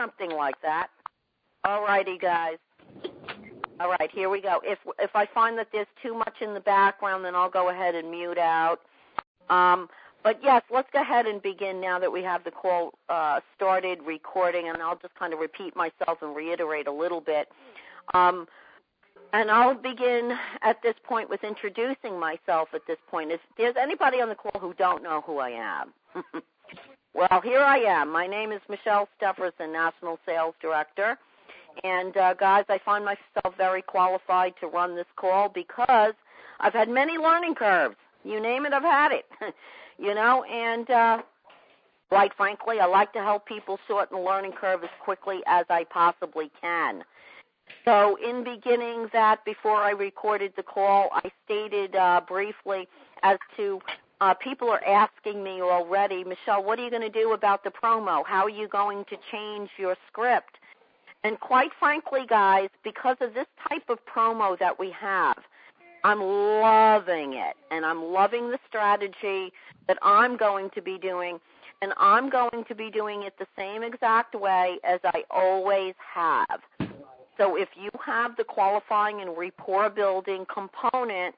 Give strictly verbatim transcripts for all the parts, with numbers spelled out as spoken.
Something like that. All righty, guys. All right, here we go. If if I find that there's too much in the background, then I'll go ahead and mute out. Um, but, yes, let's go ahead and begin now that we have the call uh, started recording, and I'll just kind of repeat myself and reiterate a little bit. Um, and I'll begin at this point with introducing myself at this point. If there's anybody on the call who don't know who I am, well, here I am. My name is Michelle Stefferson, National Sales Director. And, uh, guys, I find myself very qualified to run this call because I've had many learning curves. You name it, I've had it, you know, and uh, quite frankly, I like to help people shorten the learning curve as quickly as I possibly can. So in beginning that, before I recorded the call, I stated uh, briefly as to uh, people are asking me already, Michelle, what are you going to do about the promo? How are you going to change your script? And quite frankly, guys, because of this type of promo that we have, I'm loving it, and I'm loving the strategy that I'm going to be doing, and I'm going to be doing it the same exact way as I always have. So if you have the qualifying and rapport building component,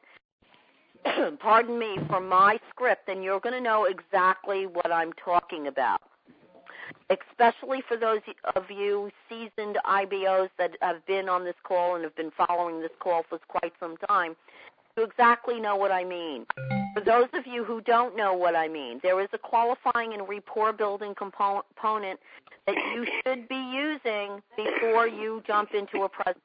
pardon me, for my script, then you're going to know exactly what I'm talking about. Especially for those of you seasoned I B Os that have been on this call and have been following this call for quite some time, you exactly know what I mean. For those of you who don't know what I mean, there is a qualifying and rapport-building component that you should be using before you jump into a presentation.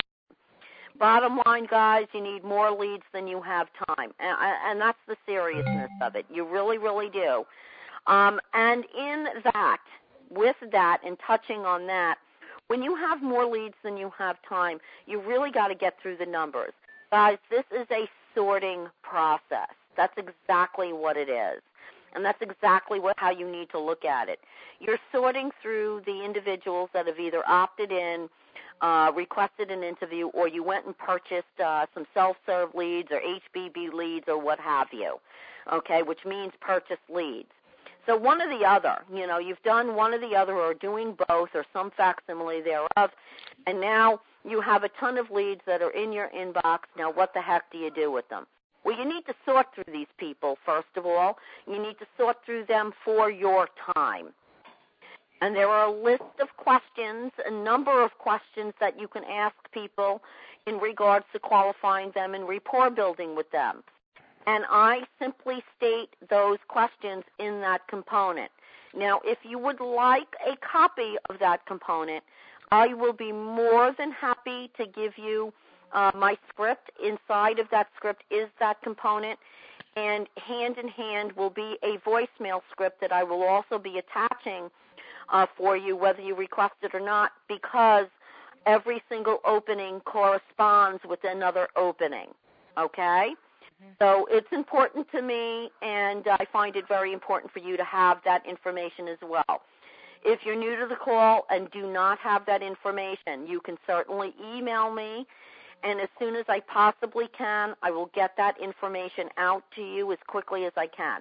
Bottom line, guys, you need more leads than you have time, and, and that's the seriousness of it. You really, really do. Um, and in that, with that and touching on that, when you have more leads than you have time, you really got to get through the numbers. Guys, this is a sorting process. That's exactly what it is. And that's exactly what how you need to look at it. You're sorting through the individuals that have either opted in, uh, requested an interview, or you went and purchased uh, some self-serve leads or H B B leads or what have you, okay, which means purchase leads. So one or the other, you know, you've done one or the other or doing both or some facsimile thereof, and now you have a ton of leads that are in your inbox. Now what the heck do you do with them? Well, you need to sort through these people, first of all. You need to sort through them for your time. And there are a list of questions, a number of questions that you can ask people in regards to qualifying them and rapport building with them. And I simply state those questions in that component. Now, if you would like a copy of that component, I will be more than happy to give you uh, my script. Inside of that script is that component, and hand in hand will be a voicemail script that I will also be attaching uh, for you, whether you request it or not, because every single opening corresponds with another opening, okay? So it's important to me, and I find it very important for you to have that information as well. If you're new to the call and do not have that information, you can certainly email me, and as soon as I possibly can, I will get that information out to you as quickly as I can.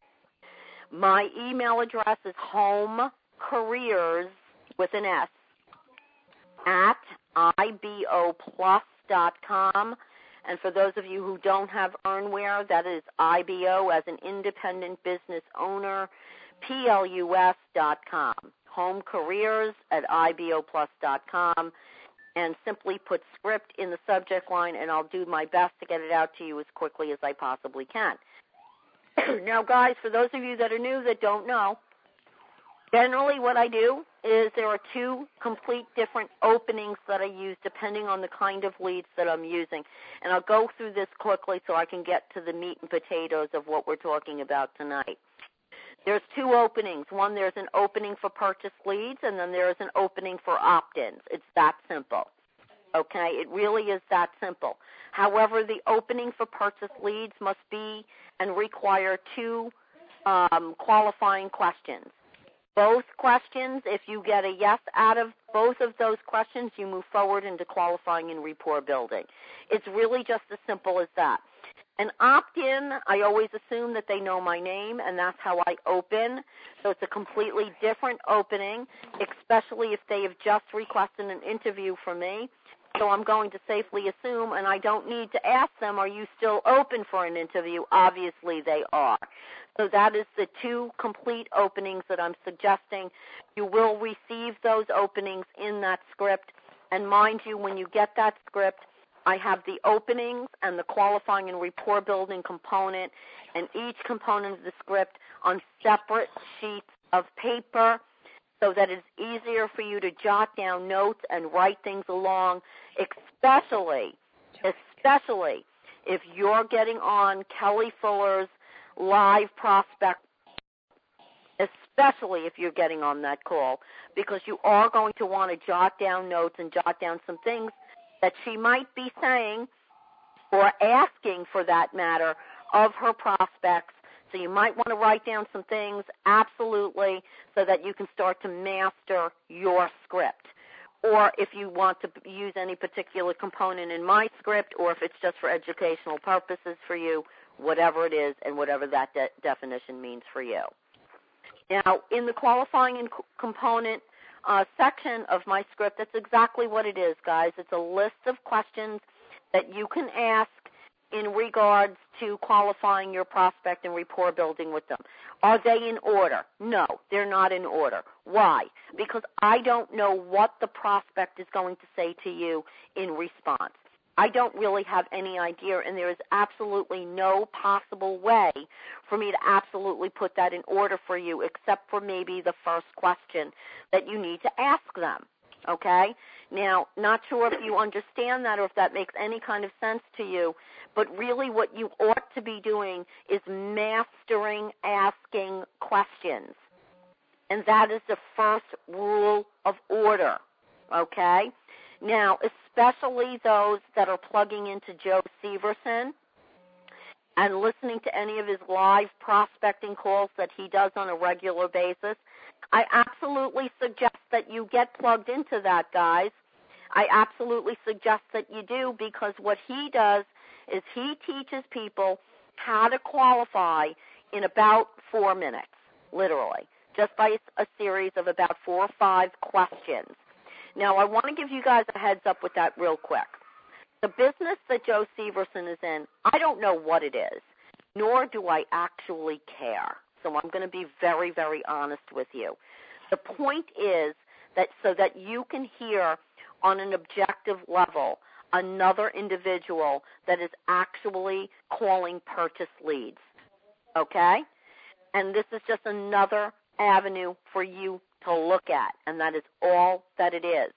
My email address is homecareers, with an S, at I B O plus dot com. And for those of you who don't have Earnware, that is I B O as an independent business owner, P L U S dot com. Home Careers at I B O plus dot com. And simply put script in the subject line, and I'll do my best to get it out to you as quickly as I possibly can. Now, guys, for those of you that are new that don't know, generally what I do is there are two complete different openings that I use depending on the kind of leads that I'm using. And I'll go through this quickly so I can get to the meat and potatoes of what we're talking about tonight. There's two openings. One, there's an opening for purchase leads, and then there's an opening for opt-ins. It's that simple. Okay? It really is that simple. However, the opening for purchase leads must be and require two um, qualifying questions. Both questions, if you get a yes out of both of those questions, you move forward into qualifying and rapport building. It's really just as simple as that. An opt-in, I always assume that they know my name, and that's how I open. So it's a completely different opening, especially if they have just requested an interview from me. So I'm going to safely assume, and I don't need to ask them, are you still open for an interview? Obviously they are. So that is the two complete openings that I'm suggesting. You will receive those openings in that script. And mind you, when you get that script, I have the openings and the qualifying and rapport building component and each component of the script on separate sheets of paper so that it's easier for you to jot down notes and write things along, especially, especially if you're getting on Kelly Fuller's live prospect, especially if you're getting on that call, because you are going to want to jot down notes and jot down some things that she might be saying or asking, for that matter, of her prospects. So you might want to write down some things, absolutely, so that you can start to master your script. Or if you want to use any particular component in my script, or if it's just for educational purposes for you, whatever it is and whatever that de- definition means for you. Now, in the qualifying and co- component Uh, section of my script, that's exactly what it is, guys. It's a list of questions that you can ask in regards to qualifying your prospect and rapport building with them. Are they in order? No, they're not in order. Why? Because I don't know what the prospect is going to say to you in response. I don't really have any idea, and there is absolutely no possible way for me to absolutely put that in order for you, except for maybe the first question that you need to ask them, okay? Now, not sure if you understand that or if that makes any kind of sense to you, but really what you ought to be doing is mastering asking questions, and that is the first rule of order, okay? Now, especially those that are plugging into Joe Severson and listening to any of his live prospecting calls that he does on a regular basis, I absolutely suggest that you get plugged into that, guys. I absolutely suggest that you do, because what he does is he teaches people how to qualify in about four minutes, literally, just by a series of about four or five questions. Now, I want to give you guys a heads up with that real quick. The business that Joe Severson is in, I don't know what it is, nor do I actually care. So I'm going to be very, very honest with you. The point is that so that you can hear on an objective level another individual that is actually calling purchase leads, okay? And this is just another avenue for you to look at, and that is all that it is.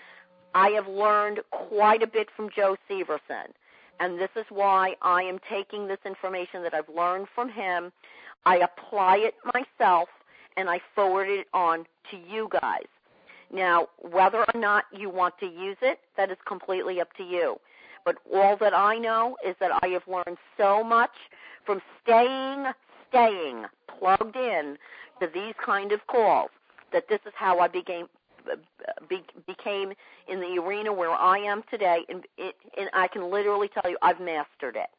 I have learned quite a bit from Joe Severson, and this is why I am taking this information that I've learned from him, I apply it myself, and I forward it on to you guys. Now, whether or not you want to use it, that is completely up to you. But all that I know is that I have learned so much from staying, staying plugged in to these kind of calls, that this is how I became be, became in the arena where I am today, and, it, and I can literally tell you I've mastered it.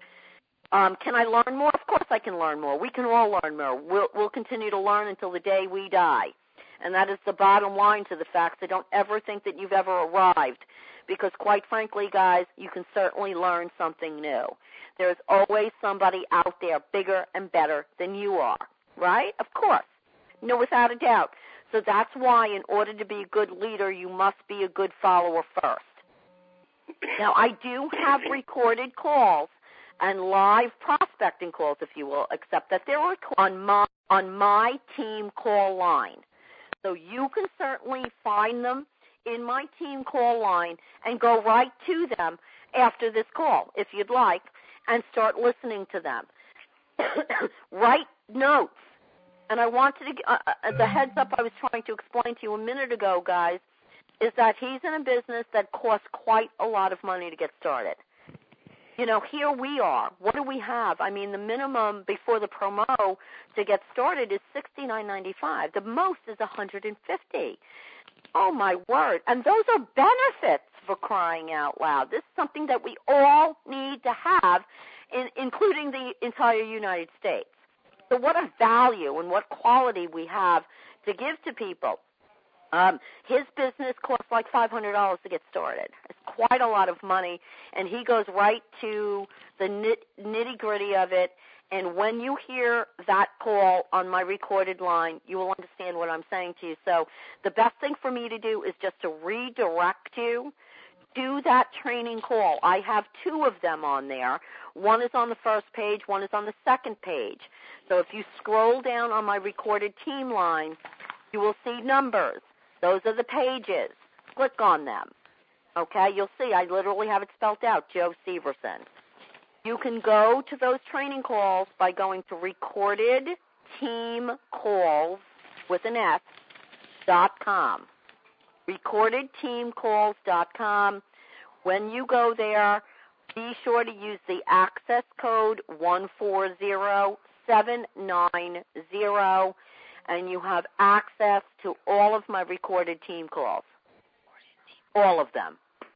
Um, can I learn more? Of course I can learn more. We can all learn more. We'll, we'll continue to learn until the day we die, and that is the bottom line to the fact. So don't ever think that you've ever arrived, because quite frankly, guys, you can certainly learn something new. There's always somebody out there bigger and better than you are, right? Of course. No, without a doubt. So that's why in order to be a good leader, you must be a good follower first. Now, I do have recorded calls and live prospecting calls, if you will, except that they're on my, on my team call line. So you can certainly find them in my team call line and go right to them after this call, if you'd like, and start listening to them. Write notes. And I wanted to, uh, the heads up I was trying to explain to you a minute ago, guys, is that he's in a business that costs quite a lot of money to get started. You know, here we are. What do we have? I mean, the minimum before the promo to get started is sixty-nine ninety-five. The most is one hundred fifty. Oh, my word. And those are benefits, for crying out loud. This is something that we all need to have in, including the entire United States. So what a value and what quality we have to give to people. Um, his business costs like five hundred dollars to get started. It's quite a lot of money, and he goes right to the nit, nitty-gritty of it. And when you hear that call on my recorded line, you will understand what I'm saying to you. So the best thing for me to do is just to redirect you to that training call. I have two of them on there. One is on the first page, one is on the second page. So if you scroll down on my recorded team line, you will see numbers. Those are the pages. Click on them. Okay, you'll see I literally have it spelled out, Joe Severson. You can go to those training calls by going to recorded team calls with an S dot com. recorded team calls dot com. When you go there, be sure to use the access code one four zero seven nine zero, and you have access to all of my recorded team calls. All of them.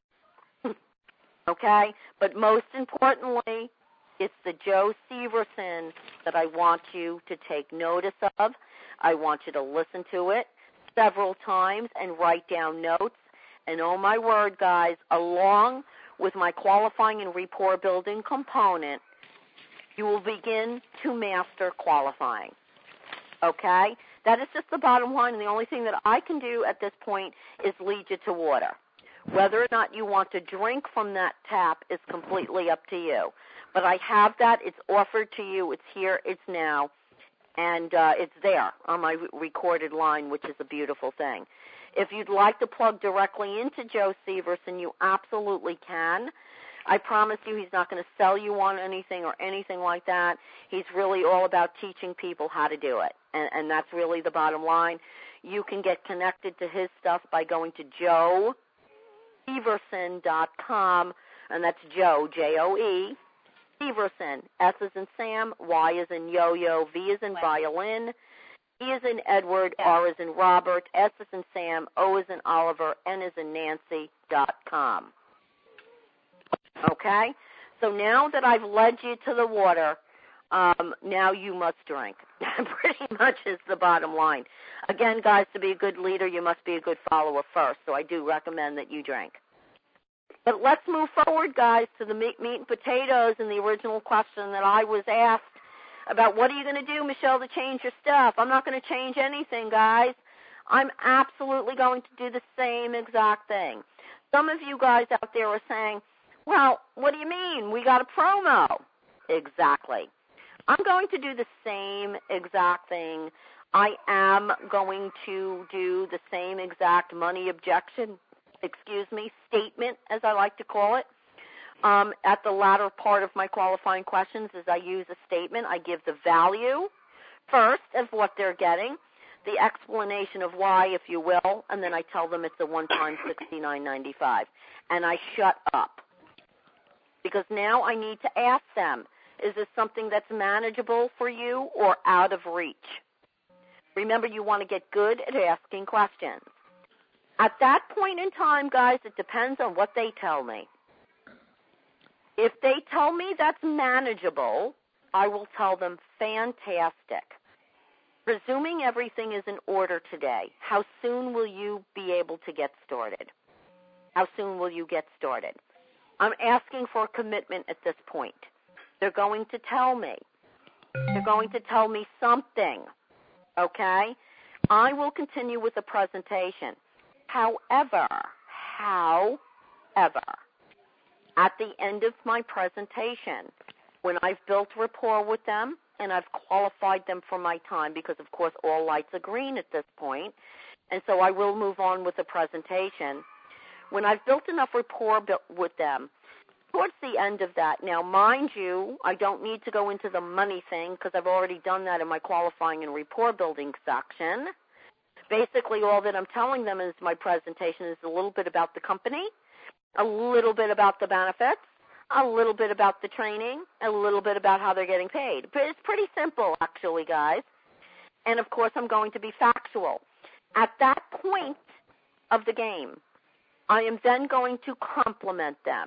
Okay? But most importantly, it's the Joe Severson that I want you to take notice of. I want you to listen to it several times and write down notes. And oh my word, guys, along with my qualifying and rapport building component, you will begin to master qualifying. Okay? That is just the bottom line, and the only thing that I can do at this point is lead you to water. Whether or not you want to drink from that tap is completely up to you. But I have that. It's offered to you. It's here. It's now. And uh, it's there on my recorded line, which is a beautiful thing. If you'd like to plug directly into Joe Severson, you absolutely can. I promise you he's not going to sell you on anything or anything like that. He's really all about teaching people how to do it, and, and that's really the bottom line. You can get connected to his stuff by going to joe severson dot com, and that's Joe, J O E, Severson, S as in Sam, Y as in yo-yo, V as in violin, E as in Edward, R as in Robert, S as in Sam, O as in Oliver, N as in Nancy, dot com. Okay? So now that I've led you to the water, um, now you must drink. Pretty much is the bottom line. Again, guys, to be a good leader, you must be a good follower first, so I do recommend that you drink. But let's move forward, guys, to the meat, meat and potatoes and the original question that I was asked about what are you going to do, Michelle, to change your stuff. I'm not going to change anything, guys. I'm absolutely going to do the same exact thing. Some of you guys out there are saying, well, what do you mean? We got a promo. Exactly. I'm going to do the same exact thing. I am going to do the same exact money objection, excuse me, statement, as I like to call it. Um, at the latter part of my qualifying questions is I use a statement. I give the value first of what they're getting, the explanation of why, if you will, and then I tell them it's a one-time sixty-nine ninety-five. And I shut up. Because now I need to ask them, is this something that's manageable for you or out of reach? Remember, you want to get good at asking questions. At that point in time, guys, it depends on what they tell me. If they tell me that's manageable, I will tell them fantastic. Presuming everything is in order today, how soon will you be able to get started? How soon will you get started? I'm asking for a commitment at this point. They're going to tell me. They're going to tell me something, okay? I will continue with the presentation. However, however, at the end of my presentation, when I've built rapport with them and I've qualified them for my time, because, of course, all lights are green at this point, and so I will move on with the presentation. When I've built enough rapport with them, towards the end of that, now, mind you, I don't need to go into the money thing because I've already done that in my qualifying and rapport building section. Basically, all that I'm telling them is my presentation is a little bit about the company, a little bit about the benefits, a little bit about the training, a little bit about how they're getting paid. But it's pretty simple, actually, guys. And, of course, I'm going to be factual. At that point of the game, I am then going to compliment them.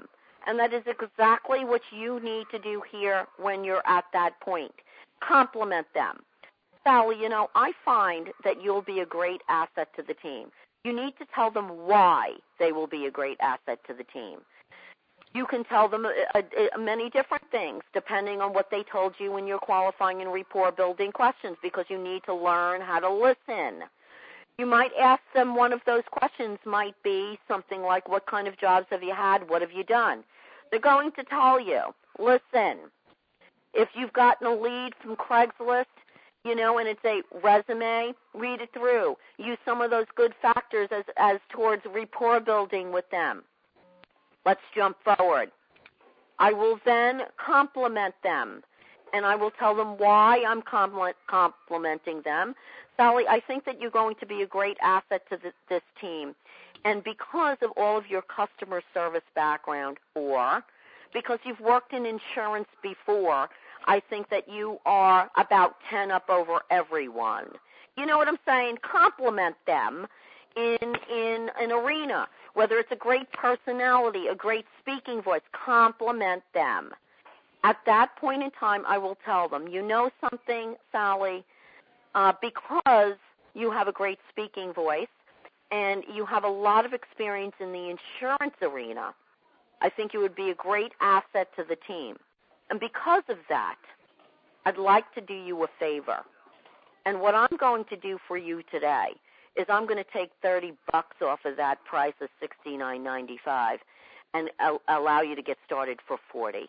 And that is exactly what you need to do here when you're at that point. Compliment them. Sally, you know, I find that you'll be a great asset to the team. You need to tell them why they will be a great asset to the team. You can tell them a, a, a many different things depending on what they told you in your qualifying and rapport building questions, because you need to learn how to listen. You might ask them, one of those questions might be something like, what kind of jobs have you had? What have you done? They're going to tell you, listen, if you've gotten a lead from Craigslist, you know, and it's a resume, read it through. Use some of those good factors as, as towards rapport building with them. Let's jump forward. I will then compliment them, and I will tell them why I'm complimenting them. Sally, I think that you're going to be a great asset to this, this team. And because of all of your customer service background, or because you've worked in insurance before, I think that you are about ten up over everyone. You know what I'm saying? Compliment them in in an arena, whether it's a great personality, a great speaking voice, compliment them. At that point in time, I will tell them, you know something, Sally, uh, because you have a great speaking voice and you have a lot of experience in the insurance arena, I think you would be a great asset to the team. And because of that, I'd like to do you a favor. And what I'm going to do for you today is I'm going to take thirty bucks off of that price of sixty-nine ninety-five and uh, allow you to get started for forty.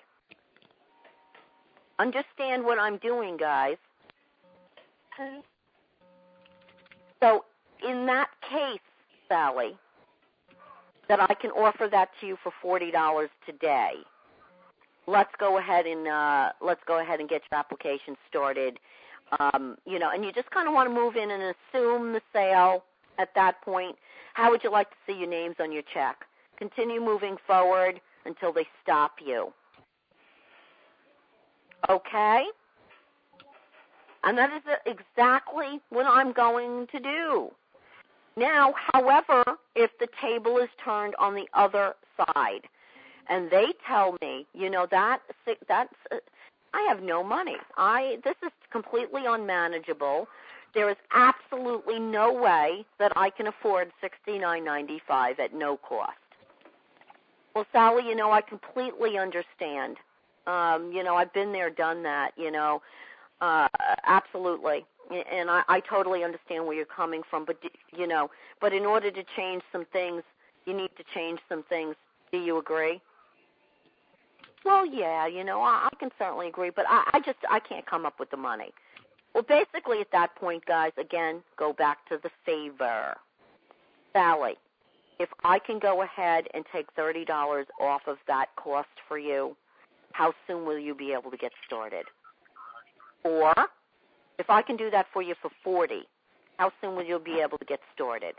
Understand what I'm doing, guys. So in that case, Sally, that I can offer that to you for forty dollars today, let's go ahead and uh, let's go ahead and get your application started. Um, you know, and you just kind of want to move in and assume the sale at that point. How would you like to see your names on your check? Continue moving forward until they stop you. Okay? And that is exactly what I'm going to do. Now, however, if the table is turned on the other side and they tell me, you know, that that's uh, I have no money. I this is completely unmanageable. There is absolutely no way that I can afford sixty-nine ninety-five at no cost. Well, Sally, you know, I completely understand. Um, you know, I've been there, done that, you know, uh, absolutely. And I, I totally understand where you're coming from. But, you know, but in order to change some things, you need to change some things. Do you agree? Well, yeah, you know, I, I can certainly agree, but I, I just, I can't come up with the money. Well, basically at that point, guys, again, go back to the favor. Sally, if I can go ahead and take thirty dollars off of that cost for you, how soon will you be able to get started? Or if I can do that for you for forty dollars, how soon will you be able to get started?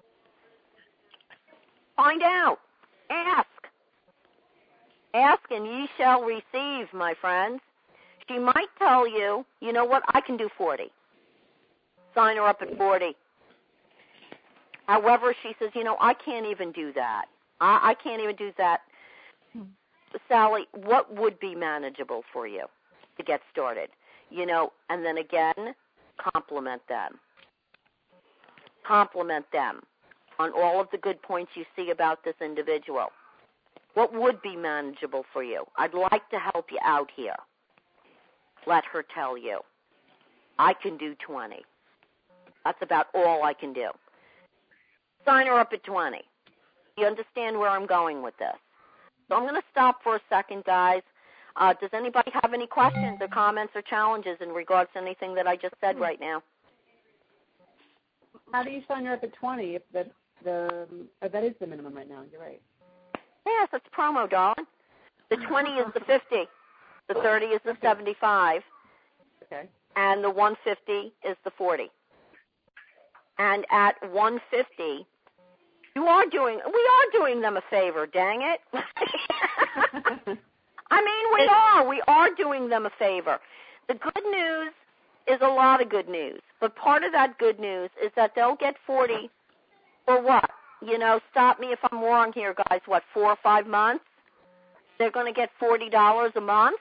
Find out. Ask. Ask and ye shall receive, my friends. She might tell you, you know what, I can do forty. Sign her up at forty. However, she says, you know, I can't even do that. I, I can't even do that. Hmm. Sally, what would be manageable for you to get started? You know, and then again, compliment them. Compliment them on all of the good points you see about this individual. What would be manageable for you? I'd like to help you out here. Let her tell you. I can do twenty. That's about all I can do. Sign her up at twenty. You understand where I'm going with this? So I'm going to stop for a second, guys. Uh, does anybody have any questions or comments or challenges in regards to anything that I just said right now? How do you sign her up at twenty if the, the oh, that is the minimum right now? You're right. Yes, it's promo, darling. The twenty is the fifty. The thirty is the okay. seventy-five. Okay. And the one fifty is the forty. And at one fifty, you are doing, we are doing them a favor, dang it. I mean, we are. We are doing them a favor. The good news is a lot of good news. But part of that good news is that they'll get forty for what? You know, stop me if I'm wrong here, guys. What, four or five months? they're going to get forty dollars a month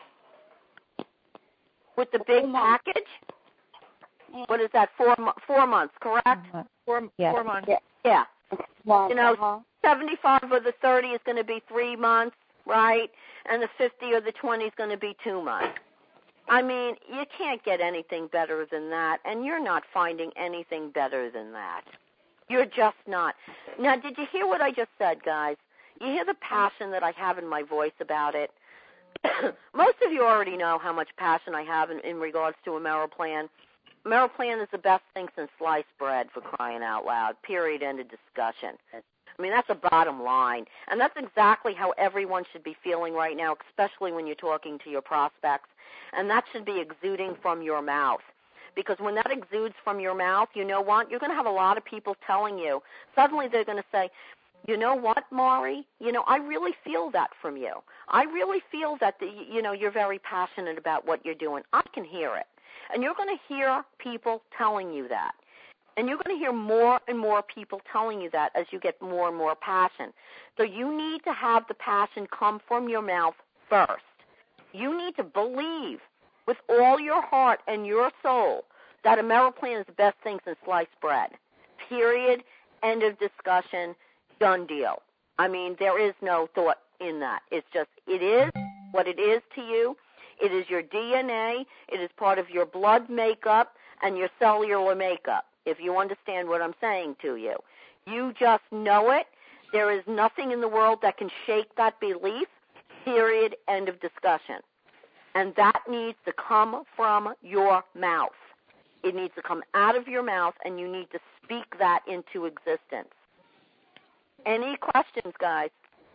with the big package. What is that? Four four months, correct? Uh-huh. Four, yes. four months. Yeah. yeah. Well, You know, uh-huh. seventy-five of the thirty is going to be three months, right? And the fifty or the twenty is going to be two months. I mean, you can't get anything better than that, and you're not finding anything better than that. You're just not. Now, did you hear what I just said, guys? You hear the passion that I have in my voice about it? Most of you already know how much passion I have in, in regards to Ameriplan. Ameriplan is the best thing since sliced bread, for crying out loud, period, end of discussion. I mean, that's a bottom line. And that's exactly how everyone should be feeling right now, especially when you're talking to your prospects. And that should be exuding from your mouth. Because when that exudes from your mouth, you know what? You're going to have a lot of people telling you. Suddenly they're going to say, you know what, Maury? You know, I really feel that from you. I really feel that, the, you know, you're very passionate about what you're doing. I can hear it. And you're going to hear people telling you that. And you're going to hear more and more people telling you that as you get more and more passion. So you need to have the passion come from your mouth first. You need to believe with all your heart and your soul that Ameriplan is the best thing since sliced bread. Period. End of discussion. Done deal. I mean, there is no thought in that. It's just, it is what it is to you. It is your D N A. It is part of your blood makeup and your cellular makeup, if you understand what I'm saying to you. You just know it. There is nothing in the world that can shake that belief. Period. End of discussion. And that needs to come from your mouth. It needs to come out of your mouth, and you need to speak that into existence. Any questions, guys?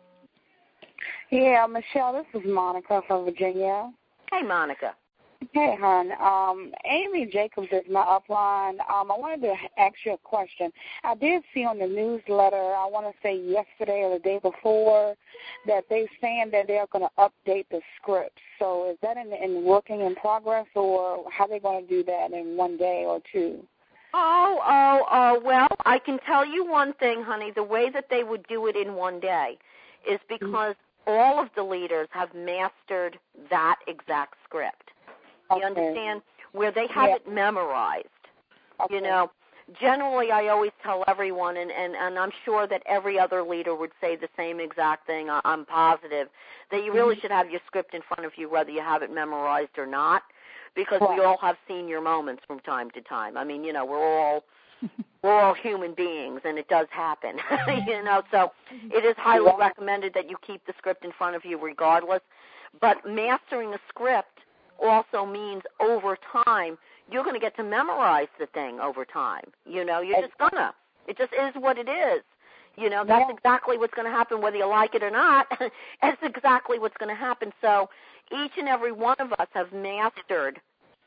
Yeah, Michelle, this is Monica from Virginia. Hey, Monica. Hey, hon. Um, Amy Jacobs is my upline. Um, I wanted to ask you a question. I did see on the newsletter, I want to say yesterday or the day before, that they're saying that they're going to update the script. So is that in, in working in progress, or how are they going to do that in one day or two? Oh, oh, oh, well, I can tell you one thing, honey. The way that they would do it in one day is because mm-hmm. all of the leaders have mastered that exact script. You okay. understand? Where they have yeah. it memorized. Okay. You know, generally I always tell everyone, and, and, and I'm sure that every other leader would say the same exact thing, I'm positive, that you really mm-hmm. should have your script in front of you whether you have it memorized or not, because right. we all have senior moments from time to time. I mean, you know, we're all we're all human beings, and it does happen. you know, so it is highly yeah. recommended that you keep the script in front of you regardless. But mastering a script also means over time you're going to get to memorize the thing over time. You know, you're just going to. It just is what it is. You know, that's yeah. exactly what's going to happen whether you like it or not. That's exactly what's going to happen. So each and every one of us have mastered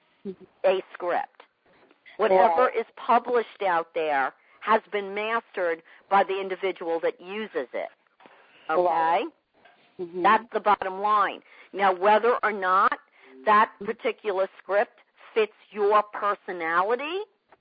a script. Whatever yeah. is published out there has been mastered by the individual that uses it. Okay? Mm-hmm. That's the bottom line. Now, whether or not that particular script fits your personality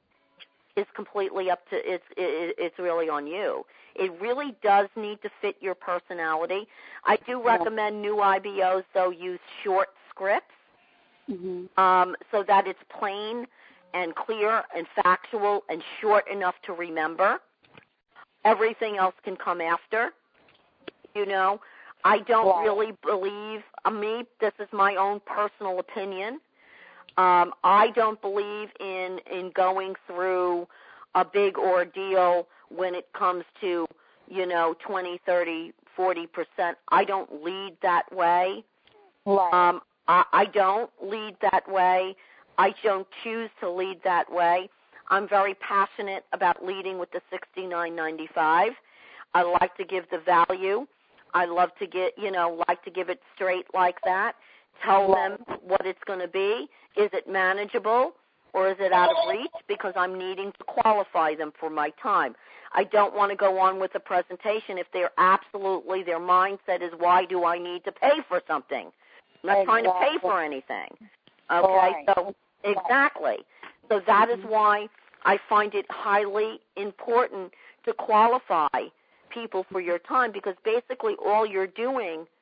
is completely up to, it's, it, it's really on you. It really does need to fit your personality. I do recommend new I B Os, though, use short scripts mm-hmm. um, so that it's plain and clear and factual and short enough to remember. Everything else can come after. You know, I don't wow. really believe, uh, me, this is my own personal opinion, um, I don't believe in, in going through a big ordeal when it comes to, you know, twenty, thirty, forty percent. I don't lead that way. Right. Um, I, I don't lead that way. I don't choose to lead that way. I'm very passionate about leading with the sixty-nine ninety-five. I like to give the value. I love to get, you know, like to give it straight like that. Tell them what it's going to be. Is it manageable or is it out of reach? Because I'm needing to qualify them for my time. I don't want to go on with the presentation if they're absolutely, their mindset is, why do I need to pay for something? I'm not exactly. trying to pay for anything. Okay, right. so exactly. So that is why I find it highly important to qualify people for your time, because basically all you're doing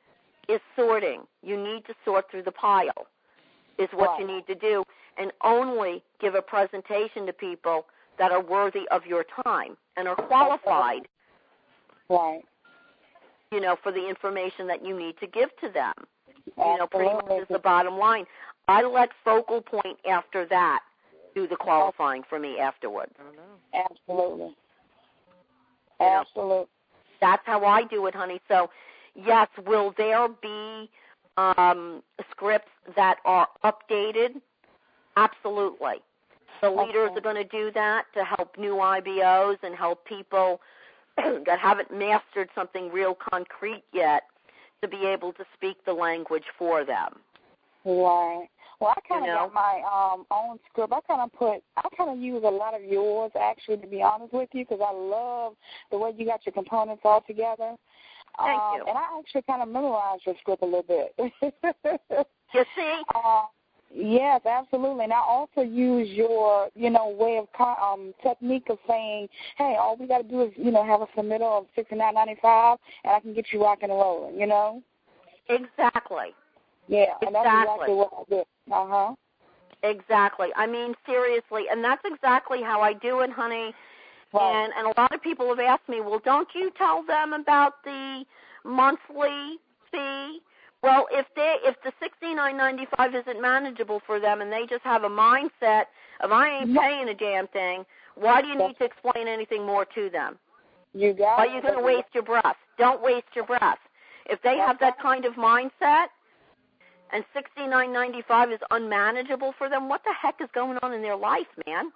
is sorting. You need to sort through the pile is what right. you need to do, and only give a presentation to people that are worthy of your time and are qualified, right. you know, for the information that you need to give to them. Absolutely. You know, pretty much is the bottom line. I let Focal Point after that do the qualifying for me afterwards. Absolutely. You know, Absolutely. that's how I do it, honey. So, yes, will there be um, scripts that are updated? Absolutely. The leaders okay. are going to do that to help new I B Os and help people that haven't mastered something real concrete yet to be able to speak the language for them. Right. Well, I kind of you know? got my um, own script. I kind of put, I kind of use a lot of yours, actually, to be honest with you, because I love the way you got your components all together. Thank um, you. And I actually kind of memorized your script a little bit. You see? Uh, yes, absolutely. And I also use your, you know, way of um, technique of saying, hey, all we got to do is, you know, have a submittal of sixty-nine ninety-five, and I can get you rocking and rolling, you know? Exactly. Yeah, and that's Exactly. exactly what I did. Uh-huh. Exactly. I mean, seriously, and that's exactly how I do it, honey. Right. And and a lot of people have asked me, well, don't you tell them about the monthly fee? Well, if they if the sixty-nine ninety-five isn't manageable for them and they just have a mindset of I ain't paying a damn thing, why do you need to explain anything more to them? You got Why it. are you going to waste your breath? Don't waste your breath. If they have that kind of mindset and sixty-nine ninety-five is unmanageable for them, what the heck is going on in their life, man?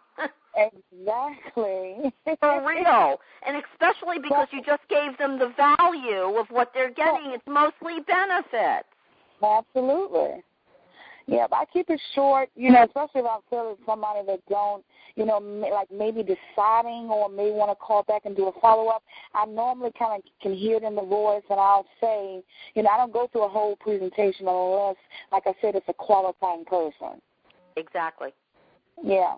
Exactly. For real. And especially because you just gave them the value of what they're getting. It's mostly benefits. Absolutely. Yeah, but I keep it short, you know, especially if I'm feeling somebody that don't, you know, like maybe deciding or may want to call back and do a follow-up. I normally kind of can hear it in the voice, and I'll say, you know, I don't go through a whole presentation unless, like I said, it's a qualifying person. Exactly. Yeah.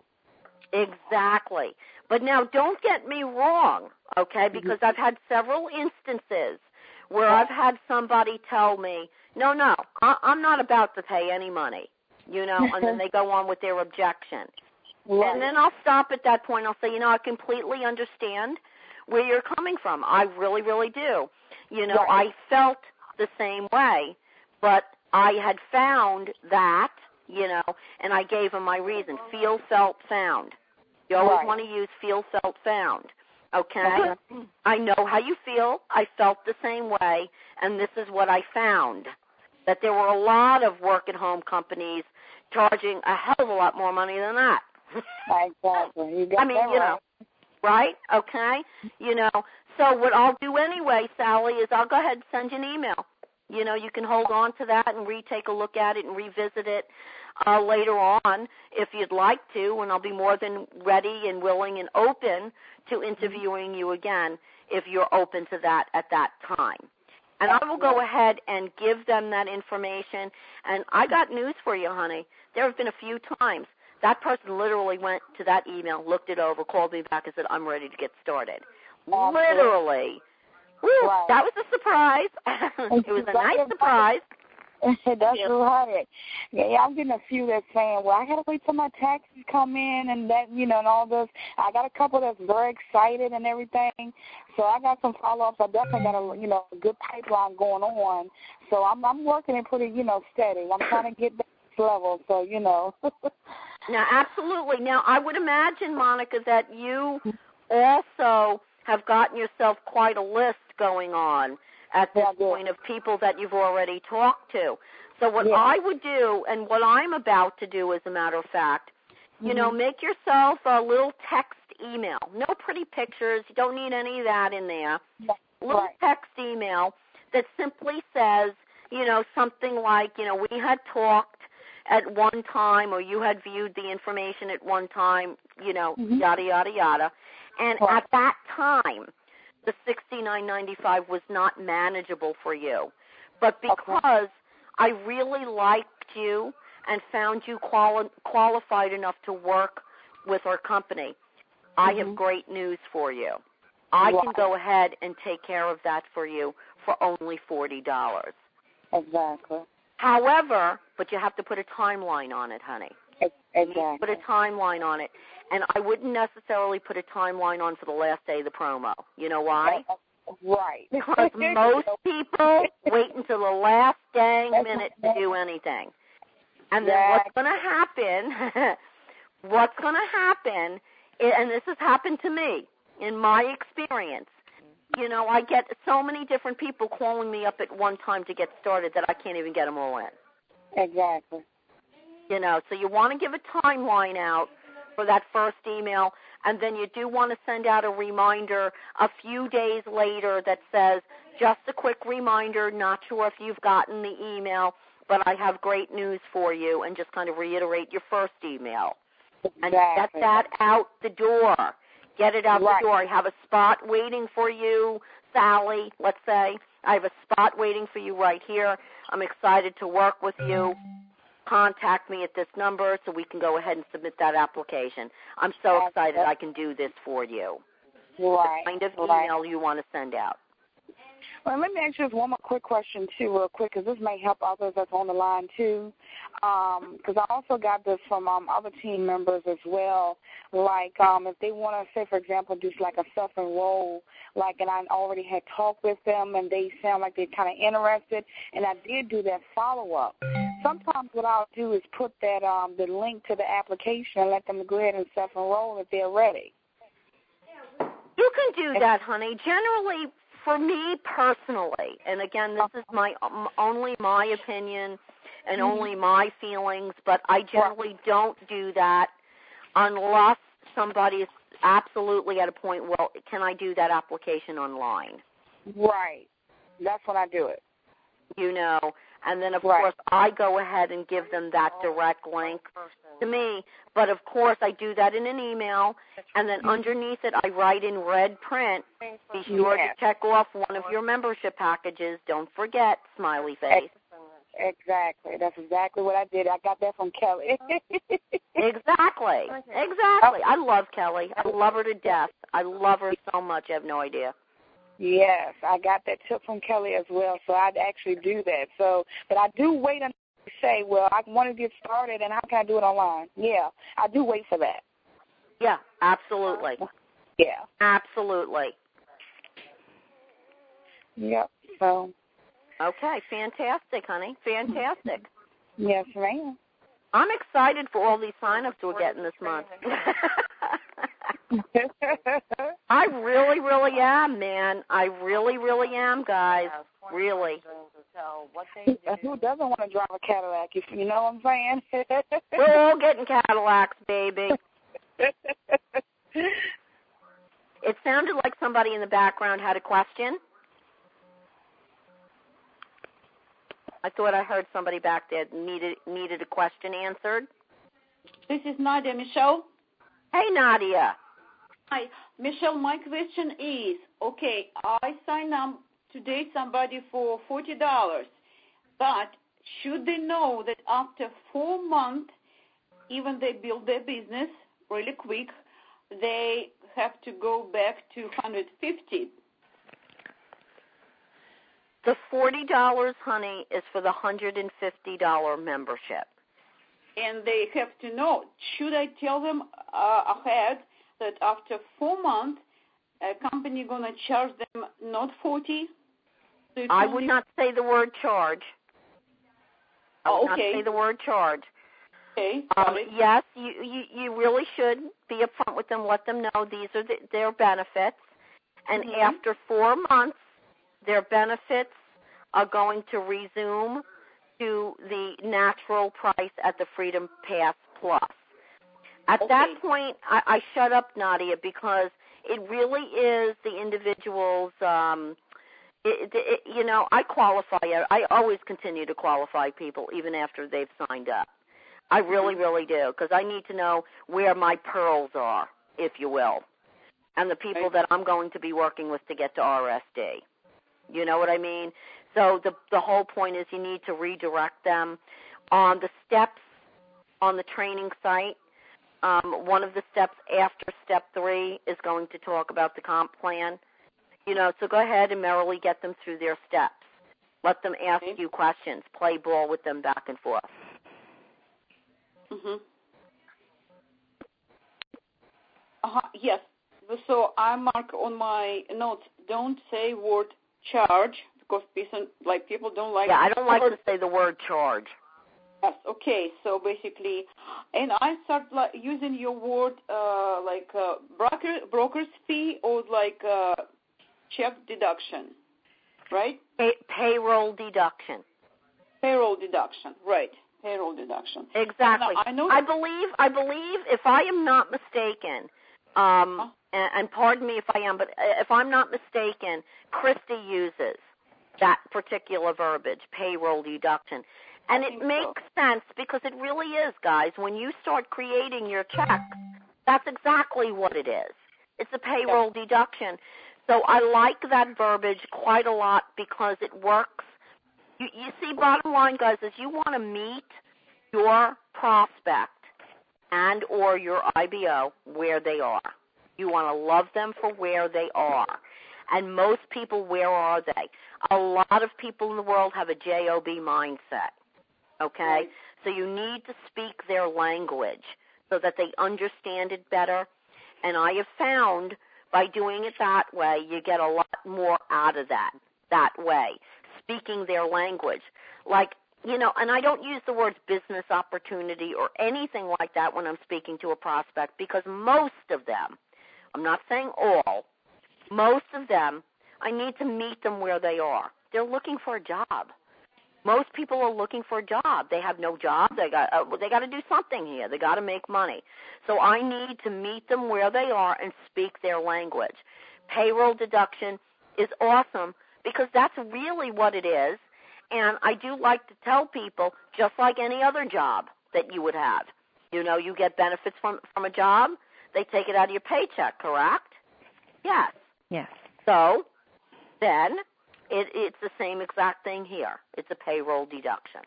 Exactly. But now don't get me wrong, okay, because I've had several instances where I've had somebody tell me, no, no, I- I'm not about to pay any money, you know, and then they go on with their objection. Right. And then I'll stop at that point. I'll say, you know, I completely understand where you're coming from. I really, really do. You know, Right. I felt the same way, but I had found that, you know, and I gave them my reason. Feel, felt, found. You always Right. want to use feel, felt, found. Okay? Okay. I know how you feel. I felt the same way, and this is what I found, that there were a lot of work-at-home companies charging a hell of a lot more money than that. Exactly. You got I mean, that you right. know, right? Okay? You know, so what I'll do anyway, Sally, is I'll go ahead and send you an email. You know, you can hold on to that and retake a look at it and revisit it uh, later on if you'd like to, and I'll be more than ready and willing and open to interviewing you again if you're open to that at that time. And I will go ahead and give them that information. And I got news for you, honey. There have been a few times that person literally went to that email, looked it over, called me back and said, I'm ready to get started. Absolutely. Literally. Woo, Right. that was a surprise. It was a nice surprise. That's Yeah. right. Yeah, I'm getting a few that's saying, well, I got to wait till my taxes come in and that, you know, and all this. I got a couple that's very excited and everything. So I got some follow-ups. I definitely got a, you know, a good pipeline going on. So I'm I'm working it pretty, you know, steady. I'm trying to get that level. So, you know. Now, absolutely. Now, I would imagine, Monica, that you also have gotten yourself quite a list going on at this Yeah, point of people that you've already talked to. So what Yeah. I would do, and what I'm about to do, as a matter of fact, you Mm-hmm. know, make yourself a little text email. No pretty pictures. You don't need any of that in there. Little Right. text email that simply says, you know, something like, you know, we had talked at one time, or you had viewed the information at one time, you know, Mhm. yada, yada, yada. And Right. at that time, the sixty-nine ninety-five was not manageable for you. But because Okay. I really liked you and found you quali- qualified enough to work with our company, I Mhm. have great news for you. I can Right. go ahead and take care of that for you for only forty dollars. Exactly. However, but you have to put a timeline on it, honey. Exactly. Put a timeline on it. And I wouldn't necessarily put a timeline on for the last day of the promo. You know why? Right. Because most people wait until the last dang minute to do anything. And then what's going to happen, what's going to happen, and this has happened to me in my experience, you know, I get so many different people calling me up at one time to get started that I can't even get them all in. Exactly. You know, so you want to give a timeline out for that first email, and then you do want to send out a reminder a few days later that says, just a quick reminder, not sure if you've gotten the email, but I have great news for you, and just kind of reiterate your first email. And Exactly. get that out the door. Get it out Right. the door. I have a spot waiting for you, Sally, let's say. I have a spot waiting for you right here. I'm excited to work with you. Contact me at this number so we can go ahead and submit that application. I'm so excited I can do this for you. Right. The kind of email right. you want to send out. Well, let me ask you just one more quick question, too, real quick, because this may help others that's on the line, too. Because um, I also got this from um, other team members as well. Like, um, if they want to, say, for example, do like a self-enroll, like, and I already had talked with them, and they sound like they're kind of interested, and I did do that follow-up. Sometimes what I'll do is put that um, the link to the application and let them go ahead and self-enroll if they're ready. You can do that, honey. Generally, for me personally, and again, this is my um, only my opinion and only my feelings, but I generally don't do that unless somebody is absolutely at a point, well, can I do that application online? Right. That's when I do it. You know, and then, of right. course, I go ahead and give them that direct link to me. But, of course, I do that in an email, and then underneath it I write in red print, be sure yes. to check off one of your membership packages. Don't forget, smiley face. Exactly. That's exactly what I did. I got that from Kelly. Exactly. Exactly. I love Kelly. I love her to death. I love her so much. I have no idea. Yes, I got that tip from Kelly as well, so I'd actually do that. So, but I do wait until you say, well, I want to get started, and how can I do it online? Yeah, I do wait for that. Yeah, absolutely. Yeah. Absolutely. Yep, so. Okay, fantastic, honey. Fantastic. Yes, ma'am. I'm excited for all these sign-ups we're getting this month. I really, really am, man. I really, really am, guys. Really. Who doesn't want to drive a Cadillac, if you know what I'm saying? We're all getting Cadillacs, baby. It sounded like somebody in the background had a question. I thought I heard somebody back there needed needed a question answered. This is Nadia. Michelle? Hey, Nadia. Hi. Michelle, my question is, okay, I signed up today somebody for forty dollars, but should they know that after four months, even they build their business really quick, they have to go back to one hundred fifty dollars? The forty dollars, honey, is for the one hundred fifty dollars membership. And they have to know, should I tell them uh, ahead that after four months, a company going to charge them not forty dollars? So I would not say the word charge. I would oh, okay. not say the word charge. Okay. Um, yes, you, you, you really should be upfront with them, let them know these are the, their benefits. And mm-hmm. after four months, their benefits are going to resume to the natural price at the Freedom Pass Plus. At okay. that point, I, I shut up, Nadia, because it really is the individual's, um, it, it, you know, I qualify, I always continue to qualify people even after they've signed up. I really, mm-hmm. really do, because I need to know where my pearls are, if you will, and the people right. that I'm going to be working with to get to R S D. You know what I mean? So the the whole point is you need to redirect them. On the steps on the training site, um, one of the steps after step three is going to talk about the comp plan. You know, so go ahead and merrily get them through their steps. Let them ask Okay. you questions. Play ball with them back and forth. Mhm. Uh-huh. Yes. So I mark on my notes, don't say word charge, because people, like, people don't like... Yeah, I don't like word. to say the word charge. Yes, okay. So basically, and I start like, using your word uh, like uh, broker, broker's fee or like uh, check deduction, right? Pay, payroll deduction. Payroll deduction, right. Payroll deduction. Exactly. Now, I know. I believe, I believe, if I am not mistaken, um, Huh? and, and pardon me if I am, but if I'm not mistaken, Christy uses that particular verbiage, payroll deduction. And I it think makes so. sense because it really is, guys. When you start creating your checks, that's exactly what it is. It's a payroll Yep. deduction. So I like that verbiage quite a lot because it works. You, you see, bottom line, guys, is you want to meet your prospect and or your I B O where they are. You want to love them for where they are. And most people, where are they? A lot of people in the world have a J O B mindset, okay? Right. So you need to speak their language so that they understand it better. And I have found by doing it that way, you get a lot more out of that, that way, speaking their language. Like, you know, and I don't use the words business opportunity or anything like that when I'm speaking to a prospect because most of them, I'm not saying all, most of them, I need to meet them where they are. They're looking for a job. Most people are looking for a job. They have no job. They got uh, they got to do something here. They got to make money. So I need to meet them where they are and speak their language. Payroll deduction is awesome because that's really what it is. And I do like to tell people, just like any other job that you would have, you know, you get benefits from, from a job. They take it out of your paycheck, correct? Yes. Yes. So then it, it's the same exact thing here. It's a payroll deduction.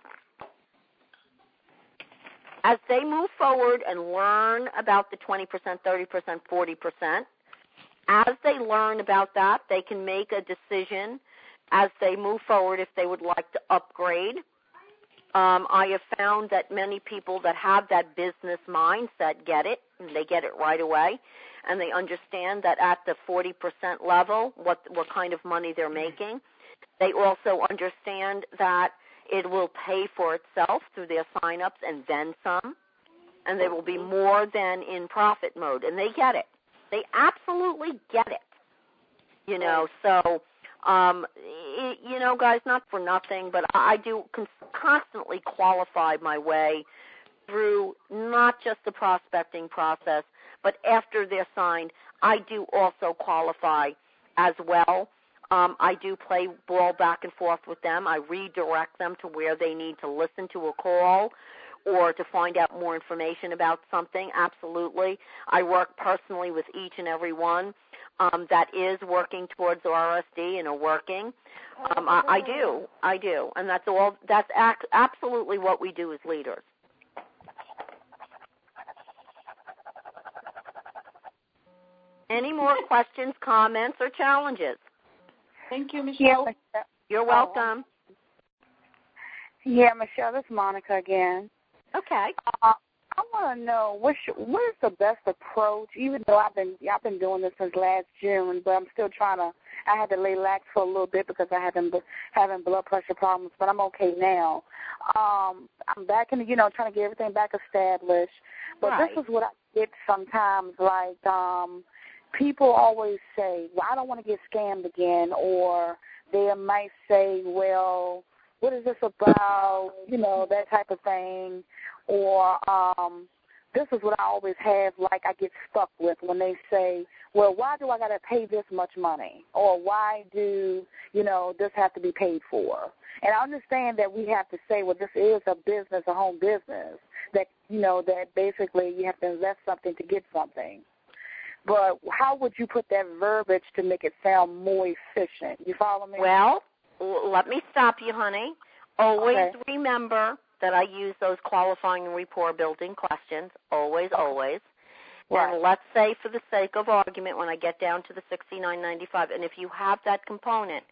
As they move forward and learn about the twenty percent, thirty percent, forty percent, as they learn about that, they can make a decision as they move forward if they would like to upgrade. Um, I have found that many people that have that business mindset get it, and they get it right away, and they understand that at the forty percent level, what what kind of money they're making. They also understand that it will pay for itself through their sign-ups and then some, and they will be more than in profit mode, and they get it. They absolutely get it, you know, so... Um, you know, guys, not for nothing, but I do constantly qualify my way through not just the prospecting process, but after they're signed, I do also qualify as well. Um, I do play ball back and forth with them. I redirect them to where they need to listen to a call or to find out more information about something. Absolutely. I work personally with each and every one. Um, that is working towards R S D and are working. Um, I, I do, I do, and that's all. That's ac- absolutely what we do as leaders. Any more questions, comments, or challenges? Thank you, Michelle. Yeah, You're welcome. yeah Michelle, this is Monica again. Okay. Uh, I want to know what sh- what is the best approach. Even though I've been I've been doing this since last June, but I'm still trying to. I had to lay lax for a little bit because I had been having blood pressure problems, but I'm okay now. Um, I'm back in, you know, trying to get everything back established. But Right. this is what I get sometimes. Like um, people always say, "Well, I don't want to get scammed again," or they might say, "Well, what is this about?" You know, that type of thing. Or um, this is what I always have, like I get stuck with when they say, well, why do I got to pay this much money? Or why do, you know, this have to be paid for? And I understand that we have to say, well, this is a business, a home business, that, you know, that basically you have to invest something to get something. But how would you put that verbiage to make it sound more efficient? You follow me? Well, l- let me stop you, honey. Always Okay. remember that I use those qualifying and rapport building questions, always, always. Right. And let's say for the sake of argument when I get down to the sixty-nine ninety-five, and if you have that component,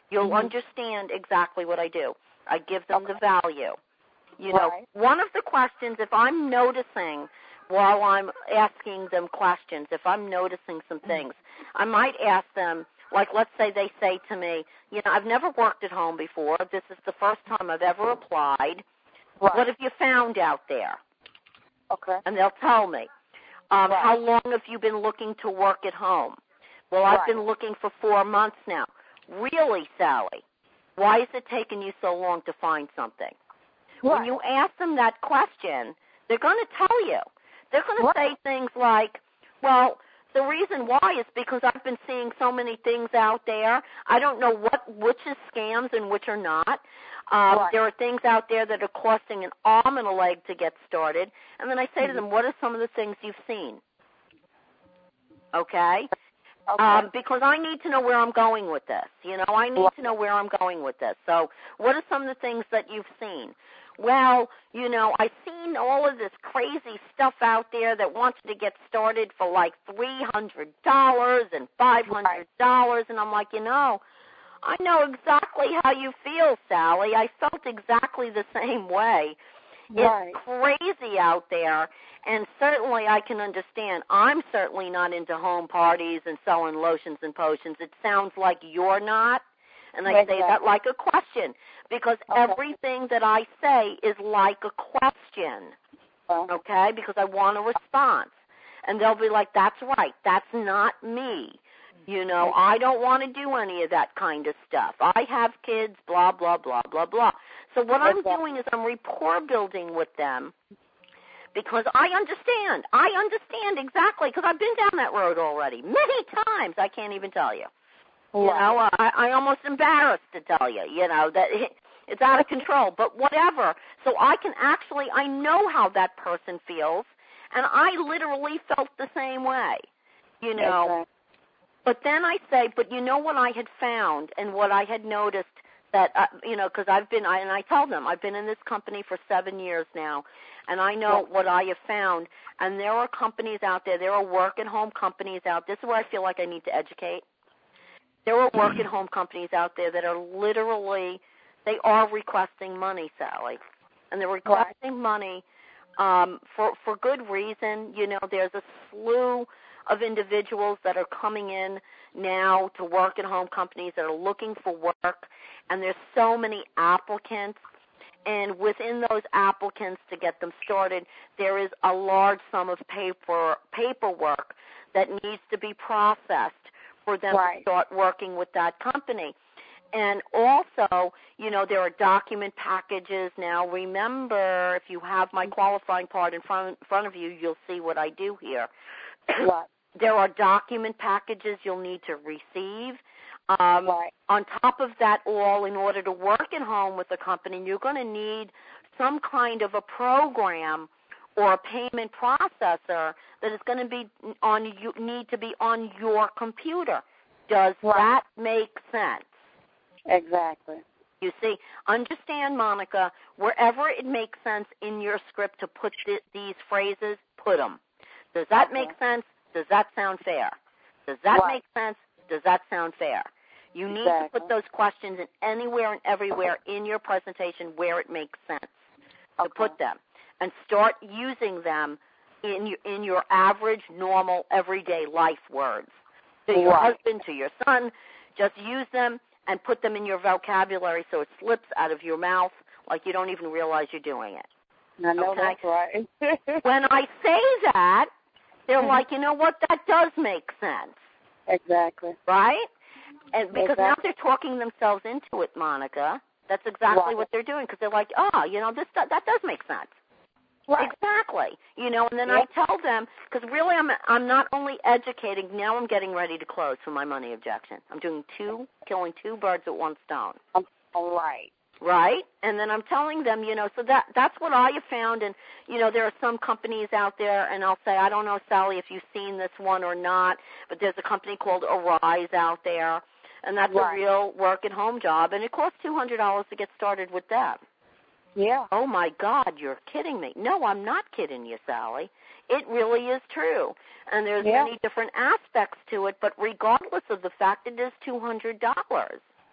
You'll mm-hmm. understand exactly what I do. I give them okay. the value. You know, right. one of the questions, if I'm noticing while I'm asking them questions, if I'm noticing some things, I might ask them, like let's say they say to me, you know, I've never worked at home before. This is the first time I've ever applied. Right. What have you found out there? Okay. And they'll tell me. Um, right. How long have you been looking to work at home? Well, I've right. been looking for four months now. Really, Sally? Why is it taking you so long to find something? Right. When you ask them that question, they're going to tell you. They're going to right. say things like, well, the reason why is because I've been seeing so many things out there. I don't know what which is scams and which are not. Um, right. There are things out there that are costing an arm and a leg to get started. And then I say mm-hmm. to them, what are some of the things you've seen? Okay? Okay. Um, because I need to know where I'm going with this. You know, I need right. to know where I'm going with this. So what are some of the things that you've seen? Well, you know, I've seen all of this crazy stuff out there that wants you to get started for like three hundred dollars and five hundred dollars. And I'm like, you know, I know exactly how you feel, Sally. I felt exactly the same way. Right. It's crazy out there, and certainly I can understand. I'm certainly not into home parties and selling lotions and potions. It sounds like you're not, and I exactly. say that like a question because okay. everything that I say is like a question, okay. okay, because I want a response. And they'll be like, that's right, that's not me. You know, I don't want to do any of that kind of stuff. I have kids, blah, blah, blah, blah, blah. So what I'm doing is I'm rapport building with them because I understand. I understand exactly because I've been down that road already many times. I can't even tell you. Wow. You know, I, I almost embarrassed to tell you, you know, that it, it's out of control. But whatever. So I can actually, I know how that person feels, and I literally felt the same way, you know. Exactly. But then I say, but you know what I had found and what I had noticed that, uh, you know, because I've been, I, and I tell them, I've been in this company for seven years now, and I know yeah. what I have found. And there are companies out there, there are work-at-home companies out there. This is where I feel like I need to educate. There are work-at-home companies out there that are literally, they are requesting money, Sally. And they're requesting right. money um, for, for good reason. You know, there's a slew of individuals that are coming in now to work at home companies that are looking for work, and there's so many applicants, and within those applicants to get them started, there is a large sum of paper paperwork that needs to be processed for them right. to start working with that company. And also, you know, there are document packages. Now, remember, if you have my qualifying part in front, in front of you, you'll see what I do here. Right. There are document packages you'll need to receive. Um, right. On top of that all, in order to work at home with the company, you're going to need some kind of a program or a payment processor that is going to be on you need to be on your computer. Does right. that make sense? Exactly. You see, understand, Monica, wherever it makes sense in your script to put th- these phrases, put them. Does that okay. make sense? Does that sound fair? Does that right. make sense? Does that sound fair? You need exactly. to put those questions in anywhere and everywhere in your presentation where it makes sense to okay. put them, and start using them in your, in your average, normal, everyday life words. To your right. husband, to your son, just use them and put them in your vocabulary so it slips out of your mouth like you don't even realize you're doing it. I know okay? that's right. When I say that, they're like, you know what, that does make sense. Exactly. Right? And because exactly. now they're talking themselves into it, Monica. That's exactly right. what they're doing because they're like, oh, you know, this that does make sense. Right. Exactly. You know, and then yep. I tell them, because really I'm I'm not only educating, now I'm getting ready to close for my money objection. I'm doing two, killing two birds with one stone. Um, all right. Right? And then I'm telling them, you know, so that that's what I have found. And, you know, there are some companies out there, and I'll say, I don't know, Sally, if you've seen this one or not, but there's a company called Arise out there, and that's right. a real work-at-home job, and it costs two hundred dollars to get started with that. Yeah. Oh, my God, you're kidding me. No, I'm not kidding you, Sally. It really is true. And there's yeah. many different aspects to it, but regardless of the fact, it is two hundred dollars.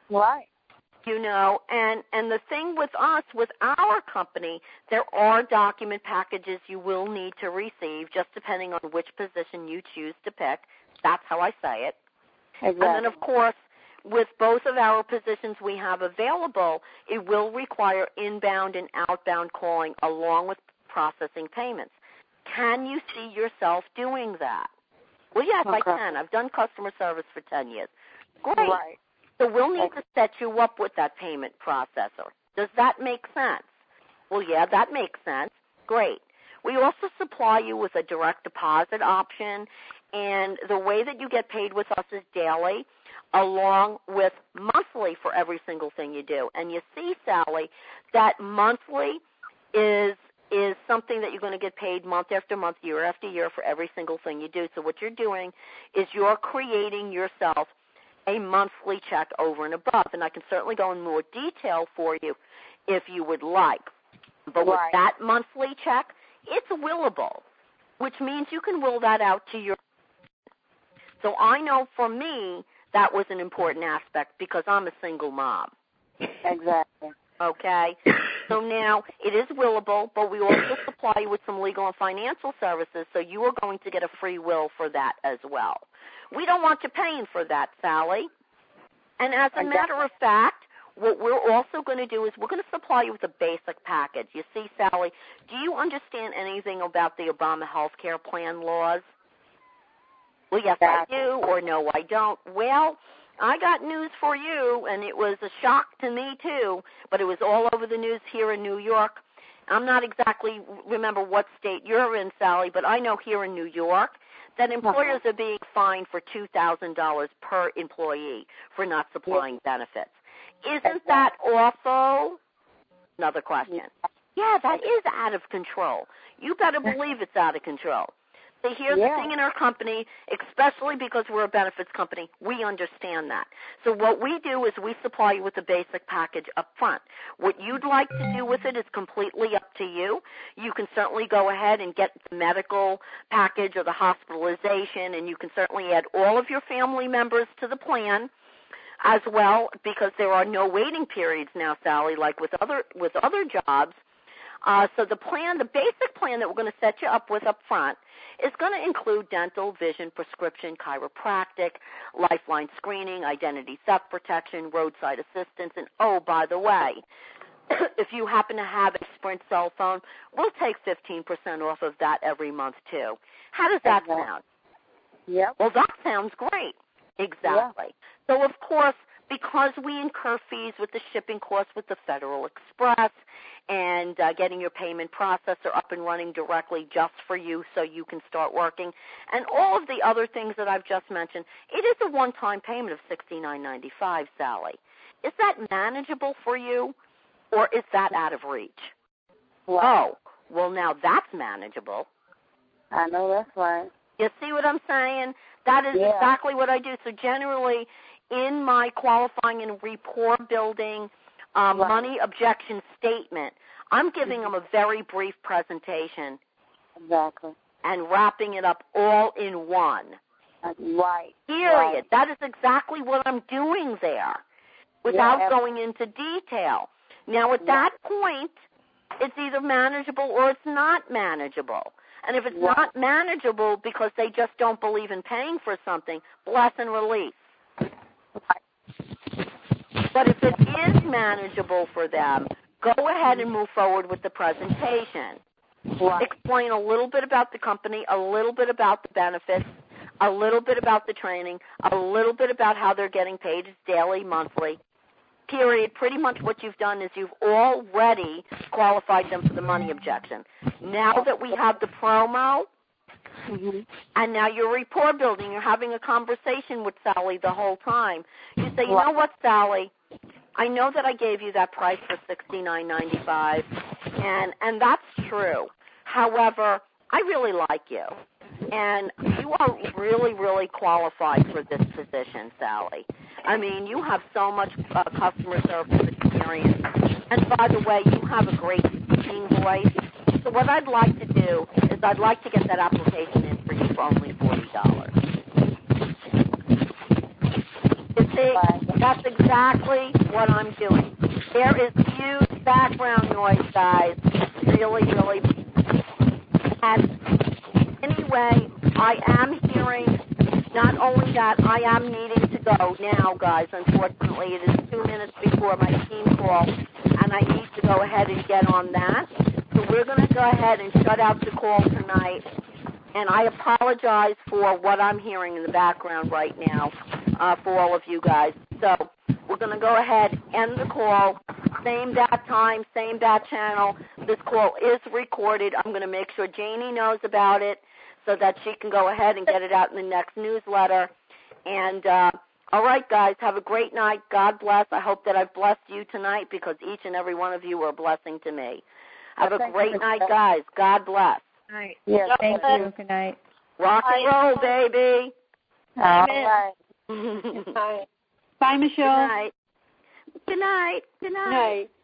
Right. You know, and, and the thing with us, with our company, there are document packages you will need to receive, just depending on which position you choose to pick. That's how I say it. Exactly. And then, of course, with both of our positions we have available, it will require inbound and outbound calling along with processing payments. Can you see yourself doing that? Well, yes, okay. I can. I've done customer service for ten years. Great. Right. So we'll need to set you up with that payment processor. Does that make sense? Well, yeah, that makes sense. Great. We also supply you with a direct deposit option, and the way that you get paid with us is daily, along with monthly for every single thing you do. And you see, Sally, that monthly is is something that you're going to get paid month after month, year after year for every single thing you do. So what you're doing is you're creating yourself a monthly check over and above. And I can certainly go in more detail for you if you would like. But with right. that monthly check, it's willable, which means you can will that out to your. So I know for me that was an important aspect because I'm a single mom. Exactly. Okay? So now it is willable, but we also supply you with some legal and financial services, so you are going to get a free will for that as well. We don't want you paying for that, Sally. And as a matter of fact, what we're also going to do is we're going to supply you with a basic package. You see, Sally, do you understand anything about the Obama health care plan laws? Well, yes, I do, or no, I don't. Well, I got news for you, and it was a shock to me, too, but it was all over the news here in New York. I'm not exactly remember what state you're in, Sally, but I know here in New York that employers are being fined for two thousand dollars per employee for not supplying benefits. Isn't that awful? Another question. Yeah, that is out of control. You better believe it's out of control. So here's yeah. the thing in our company, especially because we're a benefits company, we understand that. So what we do is we supply you with a basic package up front. What you'd like to do with it is completely up to you. You can certainly go ahead and get the medical package or the hospitalization, and you can certainly add all of your family members to the plan as well, because there are no waiting periods now, Sally, like with other with other jobs. Uh, so the plan, the basic plan that we're going to set you up with up front is going to include dental, vision, prescription, chiropractic, lifeline screening, identity theft protection, roadside assistance, and oh, by the way, if you happen to have a Sprint cell phone, we'll take fifteen percent off of that every month too. How does that exactly. sound? Yep. Well, that sounds great. Exactly. Yeah. So, of course, because we incur fees with the shipping costs with the Federal Express and uh, getting your payment processor up and running directly just for you so you can start working, and all of the other things that I've just mentioned, it is a one-time payment of sixty-nine ninety-five, Sally. Is that manageable for you, or is that out of reach? Wow. Oh, well, now that's manageable. I know that's right. You see what I'm saying? That is yeah. exactly what I do. So generally, in my qualifying and rapport building um, right. money objection statement, I'm giving them a very brief presentation. Exactly. And wrapping it up all in one. Right. Period. Right. That is exactly what I'm doing there without yeah, going into detail. Now, at that point, it's either manageable or it's not manageable. And if it's right. not manageable because they just don't believe in paying for something, bless and release. Right. But if it is manageable for them, go ahead and move forward with the presentation. Right. Explain a little bit about the company, a little bit about the benefits, a little bit about the training, a little bit about how they're getting paid daily, monthly, period. Pretty much what you've done is you've already qualified them for the money objection. Now that we have the promo, mm-hmm. and now you're rapport building, you're having a conversation with Sally the whole time. You say, you know what, Sally, I know that I gave you that price for sixty-nine ninety-five, and and that's true. However, I really like you, and you are really, really qualified for this position, Sally. I mean, you have so much uh, customer service experience, and by the way, you have a great speaking voice. So what I'd like to do is I'd like to get that application in for you for only forty dollars. You see, That's exactly what I'm doing. There is huge background noise, guys. Really, really. And anyway, I am hearing not only that, I am needing to go now, guys. Unfortunately, it is two minutes before my team call, and I need to go ahead and get on that. So we're going to go ahead and shut out the call tonight. And I apologize for what I'm hearing in the background right now uh, for all of you guys. So we're going to go ahead, end the call. Same bat time, same bat channel. This call is recorded. I'm going to make sure Janie knows about it so that she can go ahead and get it out in the next newsletter. And uh, all right, guys, have a great night. God bless. I hope that I've blessed you tonight because each and every one of you are a blessing to me. Have a great night, guys. God bless. Night. Yes, thank you. Good night. Rock and roll, baby. All right. Bye, Michelle. Good night. Good night. Good night. Night.